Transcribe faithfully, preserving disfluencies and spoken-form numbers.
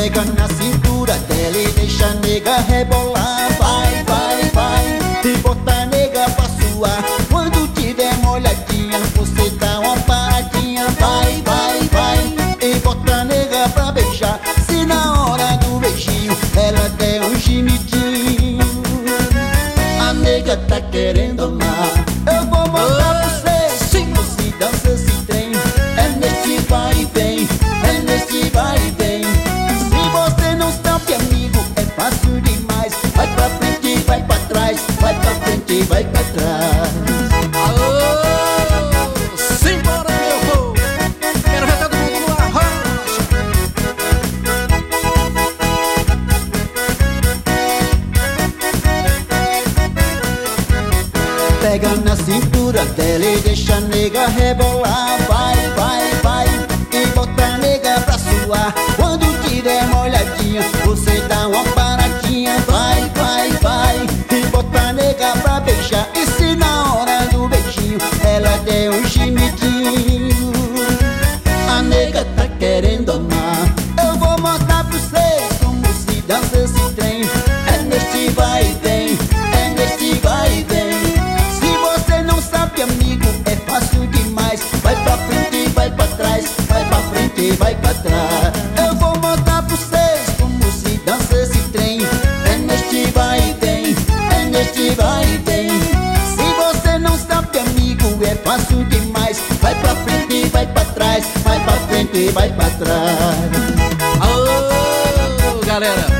Pega na cintura dela e deixa a nega rebolar. Vai, vai, vai, e bota a nega pra suar. Quando tiver molhadinha, você dá uma paradinha. Vai, vai, vai, e bota a nega pra beijar. Se na hora do beijinho ela der um gemidinho, a nega tá querendo amar. Eu vou mostrar pra vocês como se dança esse trem. É nesse vai e vem, é nesse vai e vem. Se você não sabe, amigo, é fácil demais. Vai pra frente, vai pra trás, vai pra frente, vai pra trás. Alô, simbora meu povo, quero ver todo mundo no arroz. Pega na cintura dela e deixa a nega rebolar. Vai, vai, vai, e bota a nega pra suar. Quando tiver molhadinha, você dá uma paradinha. Vai, vai, vai, e bota a nega pra beijar. E se na hora do beijinho ela der um gemidinho, a nega tá querendo amar. Eu vou mostrar pra vocês como se dança esse trem. É neste vai e vem, é neste vai e vem. Se você não sabe, amigo, é fácil demais. Vai pra frente, vai pra trás, vai pra frente, vai pra trás. Eu vou mostrar pra vocês como se dança esse trem. É neste vai e vem, é neste vai e vem. Se você não sabe, amigo, é fácil demais. Vai pra frente, vai pra trás, vai pra frente, vai pra trás. Alô, galera,